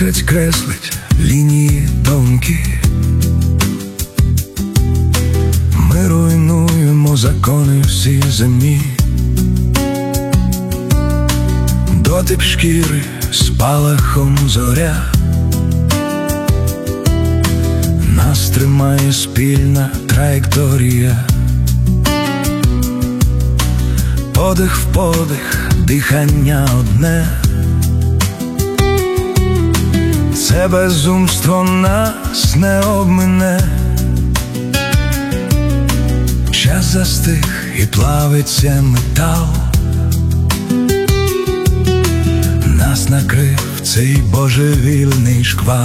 Місяць креслить лінії тонкі, ми руйнуємо закони всі землі. Дотип шкіри спалахом зоря, нас тримає спільна траєкторія. Подих в подих, дихання одне, це безумство нас не обмине. Час застиг і плавиться метал, нас накрив цей божевільний шквал.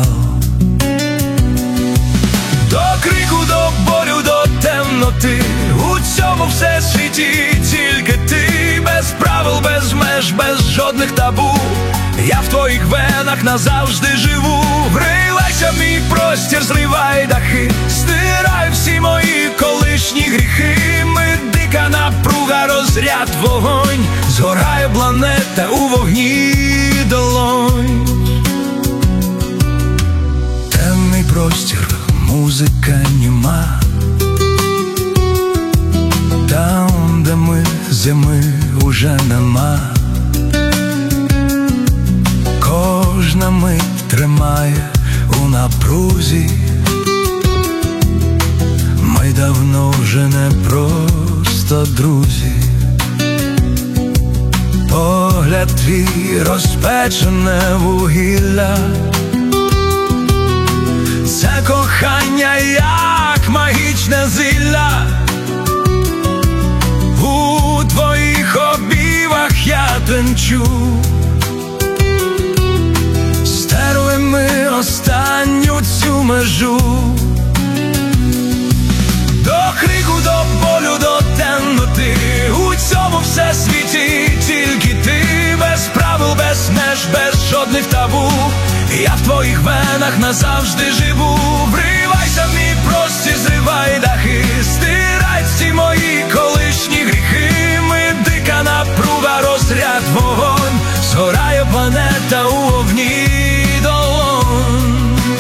До крику, до болю, до темноти, у цьому всесвіті тільки ти. Без правил, без меж, без жодних табу, я в твоїх венах назавжди живу. Врилайся в мій простір, зривай дахи, стирай всі мої колишні гріхи. Ми дика напруга, розряд, вогонь, згорає планета у вогні долонь. Темний простір, музика німа, там, де ми, зими уже нема. Кожна мить тримає у напрузі, ми давно вже не просто друзі. Погляд твій розпечене вугілля, це кохання як магічне зілля. У твоїх обіймах я тремчу, стерли ми останню цю межу. До крику, до болю, до темноти, у цьому всесвіті тільки ти. Без правил, без меж, без жодних табу, я в твоїх венах назавжди живу. Вривайся в мій простір, зривай дахи, стирай всі мої колишні гріхи. Ми дика напруга, розряд, вогонь, згорає планета у вогні долонь.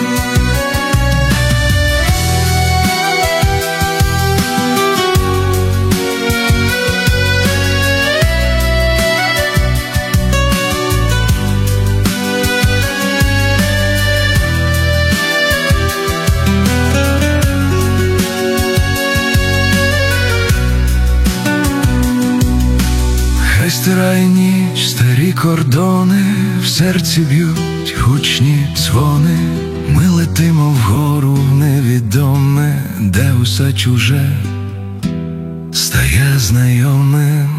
Стирає ніч, старі кордони, в серці б'ють гучні дзвони. Ми летимо вгору в невідоме, де усе чуже стає знайомим.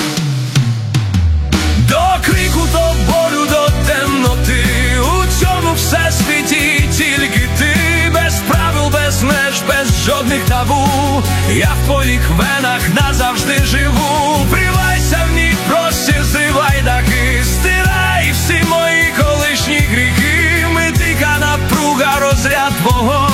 До крику, до болю, до темноти, у цьому всесвіті тільки ти. Без правил, без меж, без жодних табу, я в твоїх венах назавжди живу. Вривайся в мій простір, зривай дахи, стирай всі мої колишні гріхи. Ми дика напруга, розряд, вогонь,